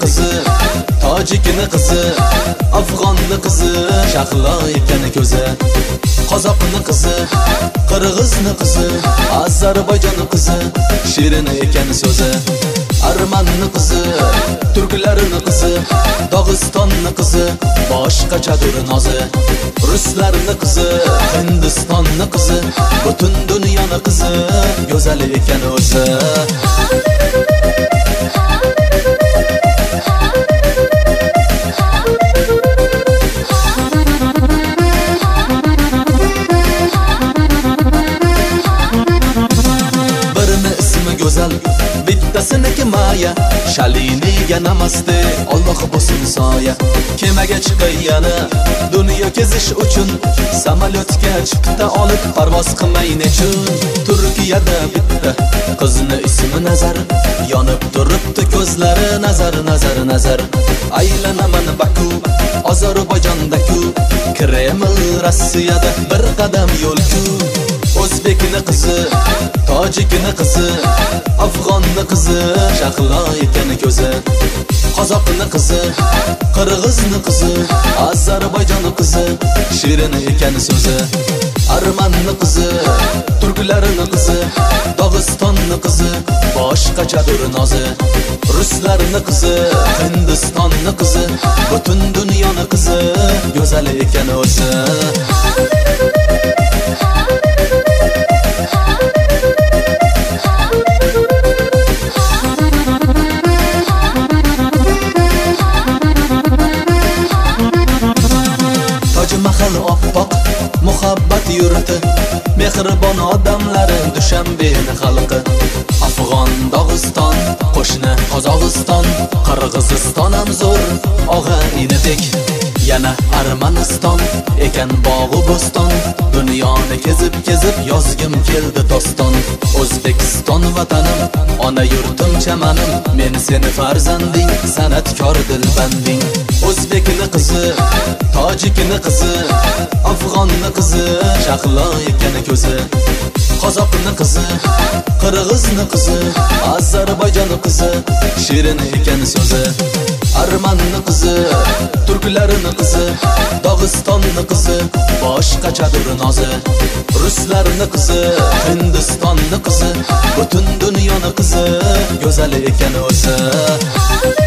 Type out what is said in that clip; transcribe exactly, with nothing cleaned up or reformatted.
qizi, tojikini qizi, afg'onni qizi, shahlo ekan ko'zi. Qozoqni qizi, qirg'izni qizi, Ozarbayjonni qizi, shirin ekan so'zi. Armanni qizi, turklarni qizi, Dog'istonni qizi, boshqachadir nozi. Ruslarni qizi, Hindistonni qizi, butun dunyoni qizi, go'zal ekan o'zi. Go'zal bittasiniki Maya, Shaliniga namaste, Alloh bo'lsin soya. Kemaga chiqayana dunyo kezish uchun, samolyotga chipta olib parvoz qilmay nechun. Turkiyada bitta qizni ismi Nazar, yonib turibdi ko'zlari nazar nazar nazar. Aylanaman Baku, Ozarbayjondaku, Kreml Rossiyada bir qadam yo'lku. O'zbekni qizi, tojikni qizi, afg'onni qizi, shahlo ekan ko'zi. Qozoqni qizi, qirg'izni qizi, Ozarbayjonni qizi, shirin ekan so'zi. Armanni qizi, turklarni qizi, Dog'istonni qizi, boshqachadir nozi. Ruslarni qizi, Hindistonni qizi, butun dunyoni qizi, go'zal ekan o'zi. Mahal oppoq muhabbat yurti, mehribon odamlari Dushanbeni xalqi. Afg'on, Dog'iston, qo'shni Qozog'iston, Qirg'iziston ham zo'r og'a inidek. Yana Armaniston ekan bog'u bo'ston, dunyoni kezib-kezib yozgim keldi doston. O'zbekiston vatanim, ona yurtim chamanim, men seni farzanding, san'atkor dilbanding. O'zbekni qizi, tojikni qizi, afg'onni qizi, shahlo ekan ko'zi. Qozoqni qizi, qirg'izni qizi, Ozarbayjonni qizi, shirin ekan so'zi. Armanni qizi, turklarni qizi, Dog'istonni qizi, boshqachadir nozi. Ruslarni qizi, Hindistonni qizi, butun dunyoni qizi, go'zal ekan o'zi.